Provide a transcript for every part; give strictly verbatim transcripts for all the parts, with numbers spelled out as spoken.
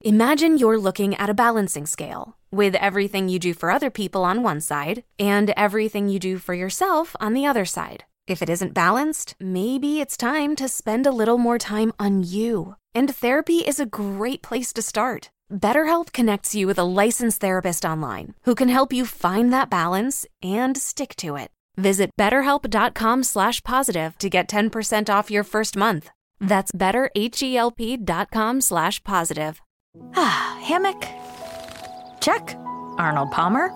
Imagine you're looking at a balancing scale with everything you do for other people on one side and everything you do for yourself on the other side. If it isn't balanced, maybe it's time to spend a little more time on you. And therapy is a great place to start. BetterHelp connects you with a licensed therapist online who can help you find that balance and stick to it. Visit betterhelp.com slash positive to get ten percent off your first month. That's betterhelp.com slash positive. Ah, hammock. Check. Arnold Palmer.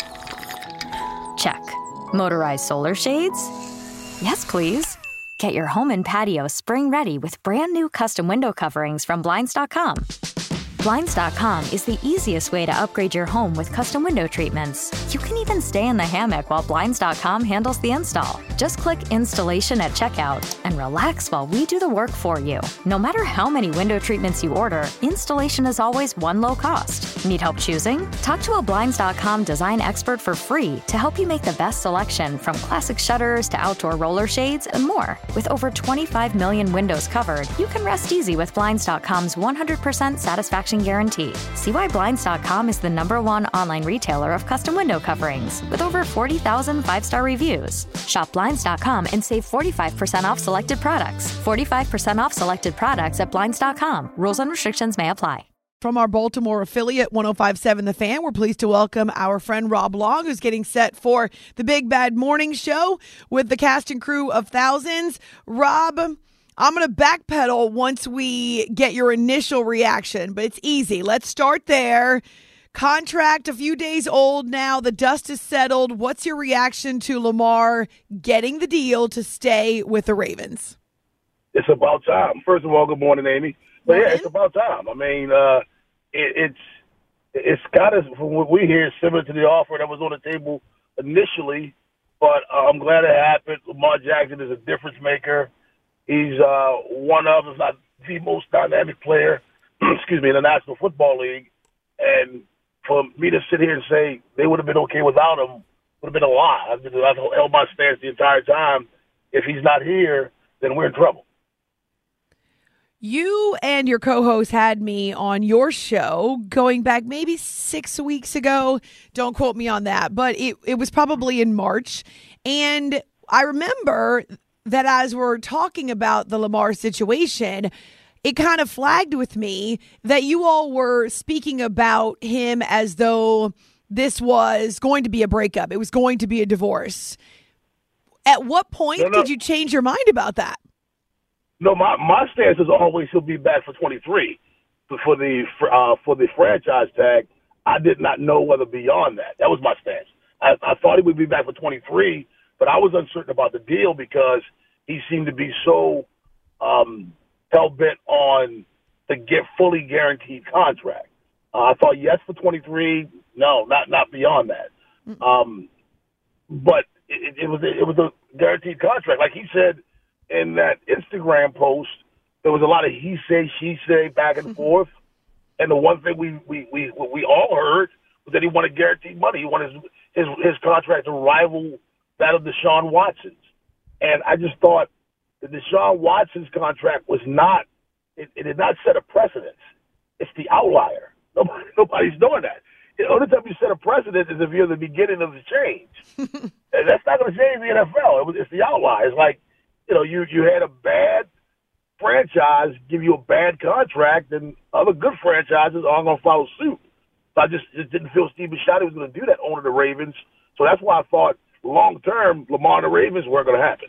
Check. Motorized solar shades? Yes, please. Get your home and patio spring ready with brand new custom window coverings from Blinds dot com. Blinds dot com is the easiest way to upgrade your home with custom window treatments. You can even stay in the hammock while Blinds dot com handles the install. Just click installation at checkout and relax while we do the work for you. No matter how many window treatments you order, installation is always one low cost. Need help choosing? Talk to a Blinds dot com design expert for free to help you make the best selection, from classic shutters to outdoor roller shades and more. With over twenty-five million windows covered, you can rest easy with Blinds dot com's one hundred percent satisfaction guarantee. See why Blinds dot com is the number one online retailer of custom window coverings with over forty thousand five-star reviews. Shop Blinds dot com and save forty-five percent off selected products. forty-five percent off selected products at Blinds dot com. Rules and restrictions may apply. From our Baltimore affiliate, one oh five point seven The Fan, we're pleased to welcome our friend Rob Long, who's getting set for the Big Bad Morning Show with the cast and crew of thousands. Rob, I'm going to backpedal once we get your initial reaction, but it's easy. Let's start there. Contract a few days old now. The dust is settled. What's your reaction to Lamar getting the deal to stay with the Ravens? It's about time. First of all, good morning, Amy. But yeah, it's about time. I mean, uh, it, it's it's kind of, from what we hear, similar to the offer that was on the table initially. But uh, I'm glad it happened. Lamar Jackson is a difference maker. He's uh, one of, if not the most dynamic player, excuse me, in the National Football League. And for me to sit here and say they would have been okay without him would have been a lie. I've, been, I've held my stance the entire time. If he's not here, then we're in trouble. You and your co-host had me on your show going back maybe six weeks ago. Don't quote me on that, but it, it was probably in March. And I remember that as we're talking about the Lamar situation, it kind of flagged with me that you all were speaking about him as though this was going to be a breakup. It was going to be a divorce. At what point no, no. did you change your mind about that? No, my, my stance is always he'll be back for twenty-three. But for the uh, for the franchise tag, I did not know whether beyond that. That was my stance. I, I thought he would be back for twenty-three, but I was uncertain about the deal because he seemed to be so um, hell-bent on the get fully guaranteed contract. Uh, I thought yes for twenty-three. No, not not beyond that. Um, but it, it was it was a guaranteed contract, like he said. In that Instagram post, there was a lot of he say, she say, back and forth. And the one thing we we, we we all heard was that he wanted guaranteed money. He wanted his, his his contract to rival that of Deshaun Watson's. And I just thought that Deshaun Watson's contract was not it, it did not set a precedent. It's the outlier. Nobody, nobody's doing that. The only time you set a precedent is if you're the beginning of the change. And that's not going to change the N F L. It was, it's the outlier. It's like, you know, you, you had a bad franchise give you a bad contract, and other good franchises aren't going to follow suit. So I just, just didn't feel Steve Bisciotti was going to do that, owning the Ravens. So that's why I thought long-term, Lamar and the Ravens weren't going to happen.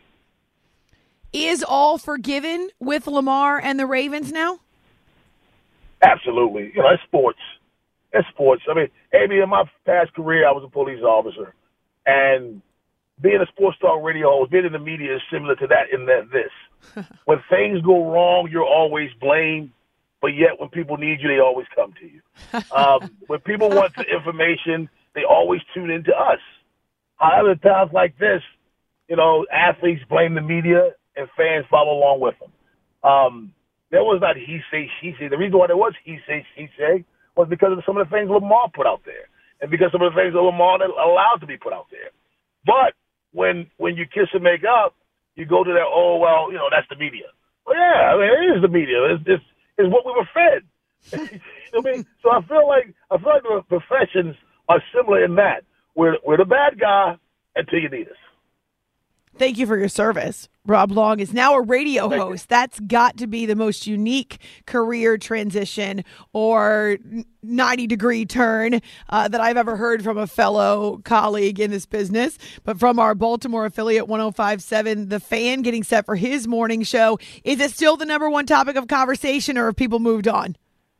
Is all forgiven with Lamar and the Ravens now? Absolutely. You know, it's sports. It's sports. I mean, Amy, in my past career, I was a police officer. And being a sports talk radio host, being in the media is similar to that in that this. When things go wrong, you're always blamed, but yet when people need you, they always come to you. Um, when people want the information, they always tune into us. However, at times like this, you know, athletes blame the media and fans follow along with them. Um, there was not he say, she say. The reason why there was he say, she say was because of some of the things Lamar put out there and because some of the things that Lamar allowed to be put out there. But when when you kiss and make up, you go to that, oh, well, you know, that's the media. Well, yeah, I mean, it is the media. It's, it's, it's what we were fed. You know what I mean? So I feel like I feel like the professions are similar in that we're we're the bad guy until you need us. Thank you for your service. Rob Long is now a radio Thank host. You. That's got to be the most unique career transition or ninety-degree turn uh, that I've ever heard from a fellow colleague in this business. But from our Baltimore affiliate, one oh five point seven, The Fan, getting set for his morning show. Is it still the number one topic of conversation, or have people moved on?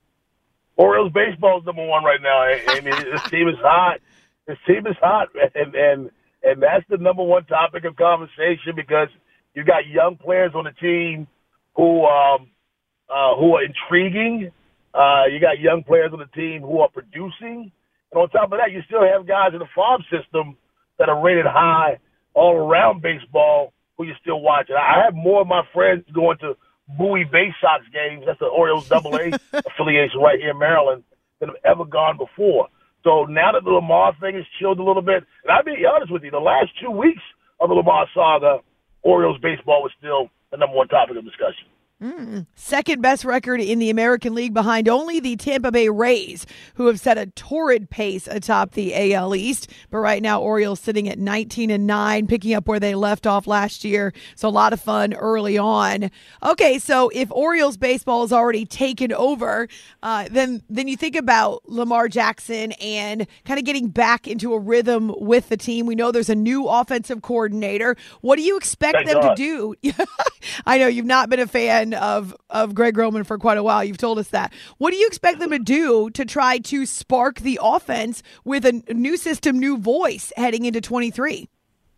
Orioles baseball is number one right now. I mean, this team is hot. This team is hot, and and and that's the number one topic of conversation because you got young players on the team who um, uh, who are intriguing. Uh, you got young players on the team who are producing, and on top of that, you still have guys in the farm system that are rated high all around baseball who you're still watching. I have more of my friends going to Bowie Bay Sox games. That's the Orioles Double A affiliation right here in Maryland than have ever gone before. So now that the Lamar thing has chilled a little bit, and I'll be honest with you, the last two weeks of the Lamar saga, Orioles baseball was still the number one topic of discussion. Mm. Second best record in the American League behind only the Tampa Bay Rays, who have set a torrid pace atop the A L East. But right now, Orioles sitting at nineteen and nine, picking up where they left off last year. So a lot of fun early on. Okay, so if Orioles baseball is already taken over, uh, then then you think about Lamar Jackson and kind of getting back into a rhythm with the team. We know there's a new offensive coordinator. What do you expect Thank them God. to do? I know you've not been a fan of of Greg Roman for quite a while. You've told us that. What do you expect them to do to try to spark the offense with a new system, new voice heading into twenty-three?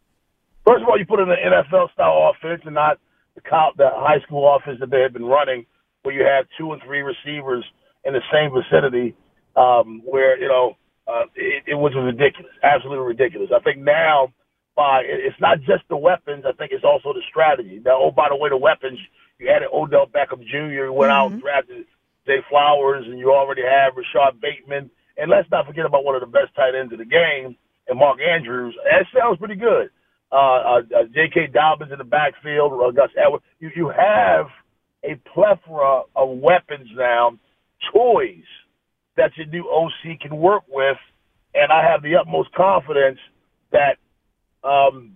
First of all, you put in an N F L-style offense and not the, the high school offense that they had been running, where you have two and three receivers in the same vicinity, um, where, you know, uh, it, it was ridiculous, absolutely ridiculous. I think now, by it's not just the weapons. I think it's also the strategy. Now, oh, by the way, the weapons, you added Odell Beckham Junior, who went mm-hmm. out and drafted Zay Flowers, and you already have Rashad Bateman. And let's not forget about one of the best tight ends of the game, and Mark Andrews. That sounds pretty good. Uh, uh, uh, J K. Dobbins in the backfield, uh, Gus Edwards. You, you have a plethora of weapons now, toys that your new O C can work with, and I have the utmost confidence that um,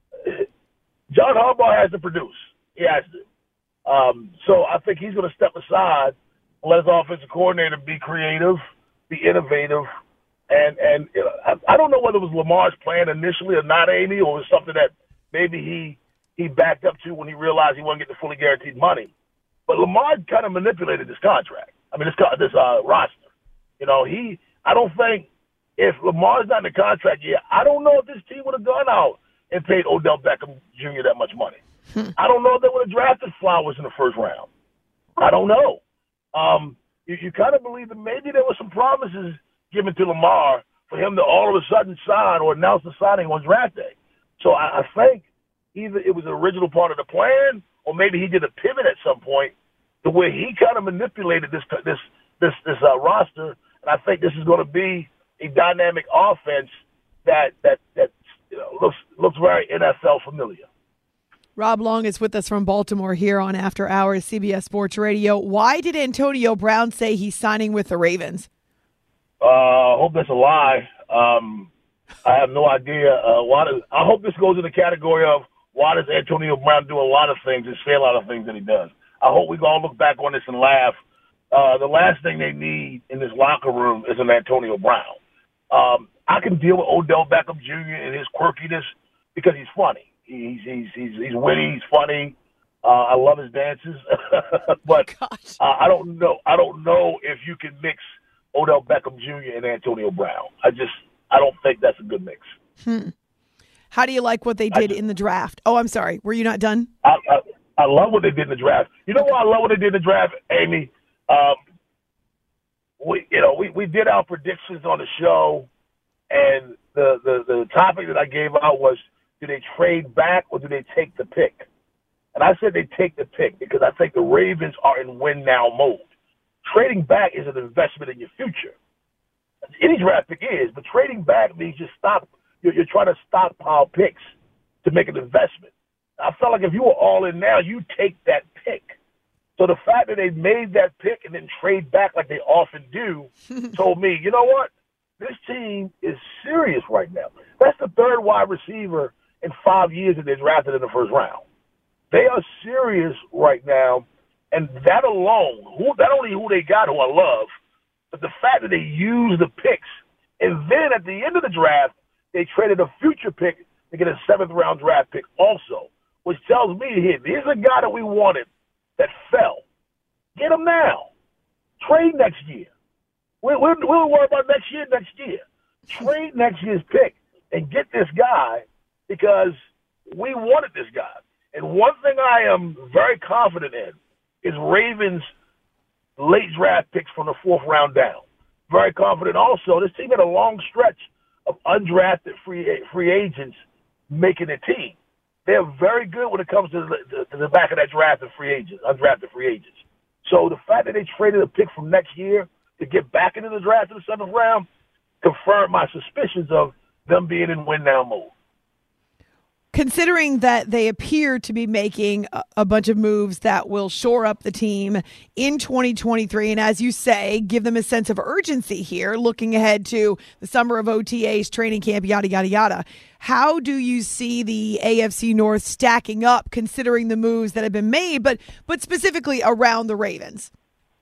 John Harbaugh has to produce. He has to. Um, so I think he's going to step aside and let his offensive coordinator be creative, be innovative, and and you know, I, I don't know whether it was Lamar's plan initially or not, Amy, or it was something that maybe he he backed up to when he realized he wasn't getting the fully guaranteed money. But Lamar kind of manipulated this contract. I mean, this this uh, roster. You know, he. I don't think if Lamar's not in the contract yet, I don't know if this team would have gone out and paid Odell Beckham Junior that much money. I don't know if they would have drafted Flowers in the first round. I don't know. Um, you, you kind of believe that maybe there were some promises given to Lamar for him to all of a sudden sign or announce the signing on draft day. So I, I think either it was the original part of the plan, or maybe he did a pivot at some point to where he kind of manipulated this this this this uh, roster. And I think this is going to be a dynamic offense that that that you know, looks looks very N F L familiar. Rob Long is with us from Baltimore here on After Hours, C B S Sports Radio. Why did Antonio Brown say he's signing with the Ravens? Uh, I hope that's a lie. Um, I have no idea. Uh, why does, I hope this goes in the category of why does Antonio Brown do a lot of things and say a lot of things that he does. I hope we can all look back on this and laugh. Uh, the last thing they need in this locker room is an Antonio Brown. Um, I can deal with Odell Beckham Junior and his quirkiness because he's funny. He's he's he's he's witty. He's funny. Uh, I love his dances, but uh, I don't know. I don't know if you can mix Odell Beckham Junior and Antonio Brown. I just I don't think that's a good mix. Hmm. How do you like what they did just, in the draft? Oh, I'm sorry. Were you not done? I, I I love what they did in the draft. You know why I love what they did in the draft, Amy? Um, we you know we, we did our predictions on the show, and the, the the topic that I gave out was, do they trade back or do they take the pick? And I said they take the pick because I think the Ravens are in win-now mode. Trading back is an investment in your future. Any draft pick is, but trading back means you stop. You're, you're trying to stockpile picks to make an investment. I felt like if you were all in now, you take that pick. So the fact that they made that pick and then trade back like they often do told me, you know what? This team is serious right now. That's the third wide receiver in five years that they drafted in the first round. They are serious right now, and that alone, who, not only who they got, who I love, but the fact that they used the picks, and then at the end of the draft, they traded a future pick to get a seventh-round draft pick also, which tells me here, here's a guy that we wanted that fell. Get him now. Trade next year. We'll, we'll, we'll worry about next year, next year. Trade next year's pick and get this guy because we wanted this guy. And one thing I am very confident in is Ravens' late draft picks from the fourth round down. Very confident also. This team had a long stretch of undrafted free free agents making a team. They're very good when it comes to the, to the back of that draft of free agents, undrafted free agents. So the fact that they traded a pick from next year to get back into the draft in the seventh round confirmed my suspicions of them being in win-now mode. Considering that they appear to be making a, a bunch of moves that will shore up the team in twenty twenty-three, and as you say, give them a sense of urgency here, looking ahead to the summer of O T As, training camp, yada, yada, yada. How do you see the A F C North stacking up, considering the moves that have been made, but but specifically around the Ravens?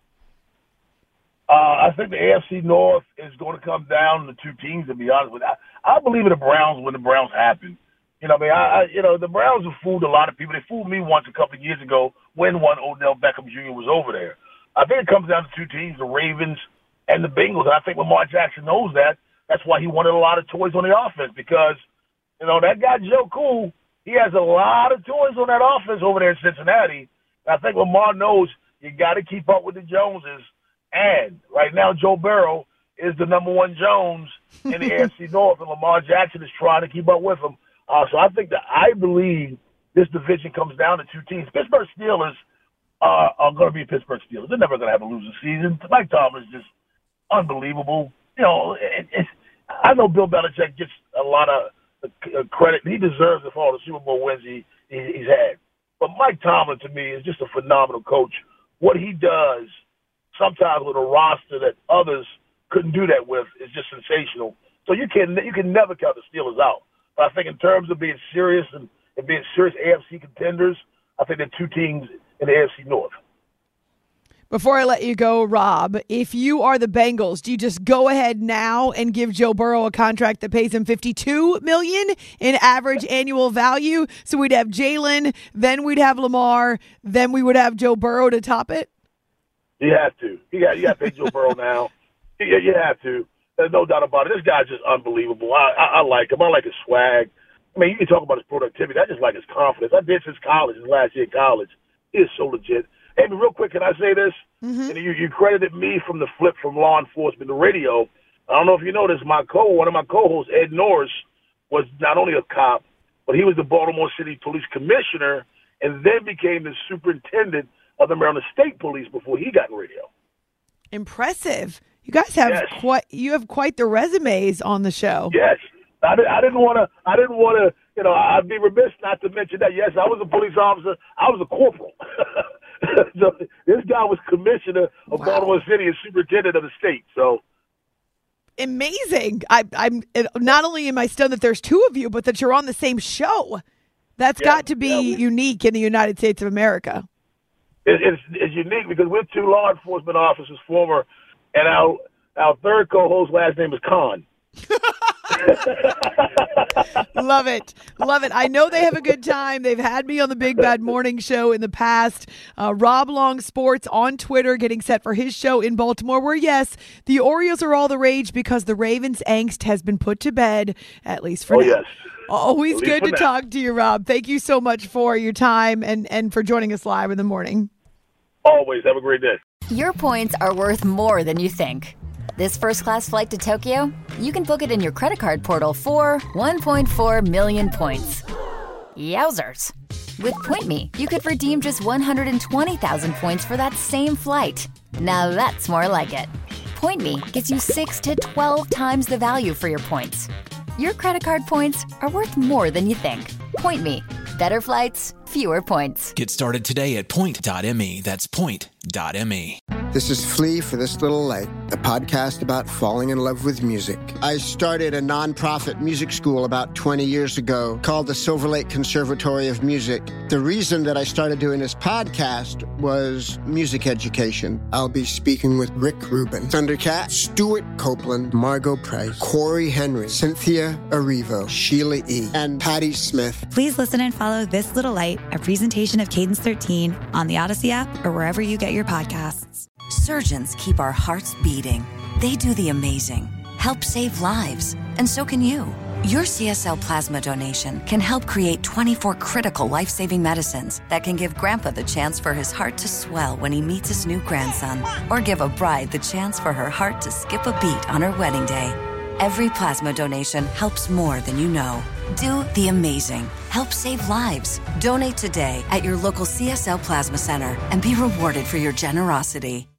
Uh, I think the A F C North is going to come down to two teams, to be honest with you. I, I believe in the Browns when the Browns happen. You know, I mean, I, I, you know, the Browns have fooled a lot of people. They fooled me once a couple of years ago when one Odell Beckham Junior was over there. I think it comes down to two teams, the Ravens and the Bengals. And I think Lamar Jackson knows that. That's why he wanted a lot of toys on the offense because, you know, that guy Joe Cool, he has a lot of toys on that offense over there in Cincinnati. And I think Lamar knows you got to keep up with the Joneses. And right now, Joe Burrow is the number one Jones in the A F C North, and Lamar Jackson is trying to keep up with him. Uh, so I think that I believe this division comes down to two teams. Pittsburgh Steelers uh, are going to be Pittsburgh Steelers. They're never going to have a losing season. Mike Tomlin is just unbelievable. You know, it, it's, I know Bill Belichick gets a lot of uh, credit. He deserves it for all the Super Bowl wins he, he, he's had. But Mike Tomlin, to me, is just a phenomenal coach. What he does sometimes with a roster that others couldn't do that with is just sensational. So you can you can never count the Steelers out. But I think in terms of being serious and, and being serious A F C contenders, I think there are two teams in the A F C North. Before I let you go, Rob, if you are the Bengals, do you just go ahead now and give Joe Burrow a contract that pays him fifty-two million dollars in average annual value? So we'd have Jalen, then we'd have Lamar, then we would have Joe Burrow to top it? You have to. You got, you got to pay Joe Burrow now. You, you have to. There's no doubt about it. This guy's just unbelievable. I, I, I like him. I like his swag. I mean, you can talk about his productivity. I just like his confidence. I did since college, his last year in college. He is so legit. Hey, but real quick, can I say this? Mm-hmm. And you, you credited me from the flip from law enforcement to radio. I don't know if you know this. My co, one of my co-hosts, Ed Norris, was not only a cop, but he was the Baltimore City Police Commissioner and then became the superintendent of the Maryland State Police before he got in radio. Impressive. You guys have yes. quite you have quite the resumes on the show. Yes. I, did, I didn't want to, I didn't want to, you know, I'd be remiss not to mention that. Yes, I was a police officer. I was a corporal. So this guy was commissioner of wow. Baltimore City and superintendent of the state. So amazing. I, I'm not only am I stunned that there's two of you, but that you're on the same show. That's yeah, got to be yeah, we, unique in the United States of America. It, it's, it's unique because we're two law enforcement officers, former, and our our third co-host last name is Khan. Love it. Love it. I know they have a good time. They've had me on the Big Bad Morning Show in the past. Uh, Rob Long Sports on Twitter getting set for his show in Baltimore where, yes, the Orioles are all the rage because the Ravens' angst has been put to bed, at least for oh, now. Yes. Always good to now. talk to you, Rob. Thank you so much for your time and, and for joining us live in the morning. Always. Have a great day. Your points are worth more than you think. This first-class flight to Tokyo, you can book it in your credit card portal for one point four million points. Yowzers. With PointMe, you could redeem just one hundred twenty thousand points for that same flight. Now that's more like it. PointMe gets you six to twelve times the value for your points. Your credit card points are worth more than you think. PointMe. Better flights, fewer points. Get started today at point dot m e. That's point dot m e. This is Flea for This Little Light, a podcast about falling in love with music. I started a nonprofit music school about twenty years ago called the Silver Lake Conservatory of Music. The reason that I started doing this podcast was music education. I'll be speaking with Rick Rubin, Thundercat, Stuart Copeland, Margot Price, Corey Henry, Cynthia Erivo, Sheila E., and Patti Smith. Please listen and follow This Little Light, a presentation of Cadence thirteen on the Odyssey app or wherever you get your podcasts. Surgeons keep our hearts beating. They do the amazing, help save lives, and so can you. Your C S L plasma donation can help create twenty-four critical life-saving medicines that can give Grandpa the chance for his heart to swell when he meets his new grandson, or give a bride the chance for her heart to skip a beat on her wedding day. Every plasma donation helps more than you know. Do the amazing. Help save lives. Donate today at your local C S L Plasma Center and be rewarded for your generosity.